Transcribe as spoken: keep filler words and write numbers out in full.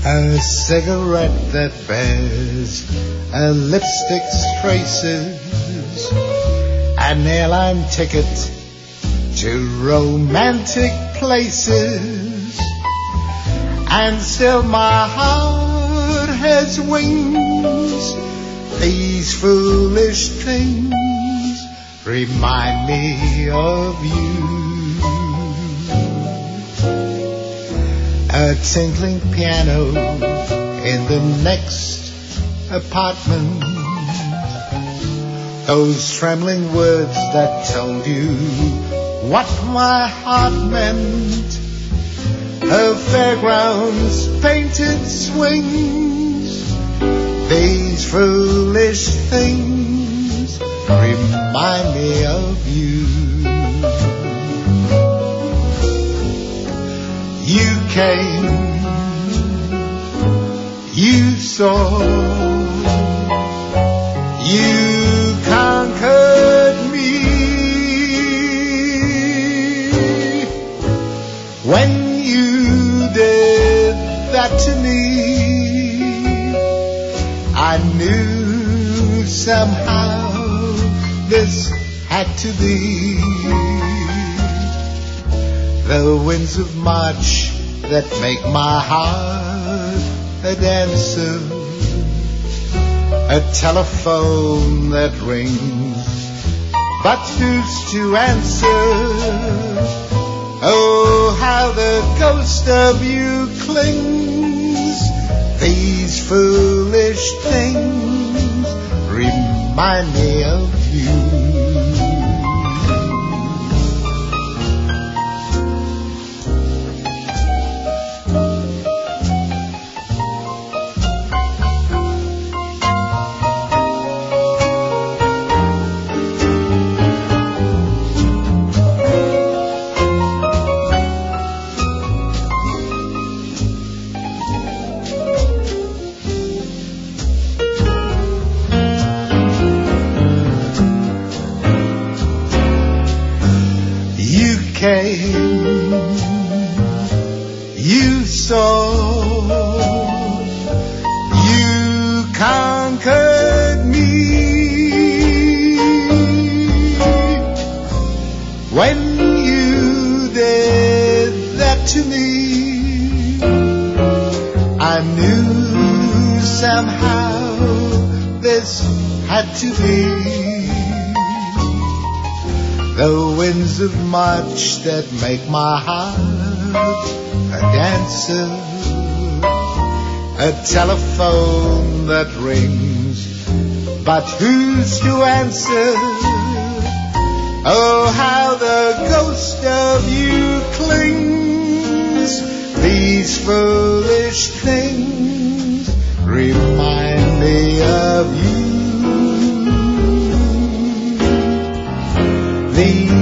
A cigarette that bears a lipstick's traces, an airline ticket to romantic places, and still my heart has wings. These foolish things remind me of you. A tinkling piano in the next apartment, those trembling words that told you what my heart meant. Her fairgrounds painted swings, these foolish things remind me of you. You came, you saw, you conquered me. When you did that to me, I knew somehow this had to be. The winds of March that make my heart a dancer, a telephone that rings, but who's to answer? Oh, how the ghost of you clings. These foolish things remind me of you. Came, you saw, you conquered me. When you did that to me, I knew somehow this had to be. The winds of March that make my heart a dancer, a telephone that rings, but who's to answer? Oh, how the ghost of you clings. These foolish things remind me of you. These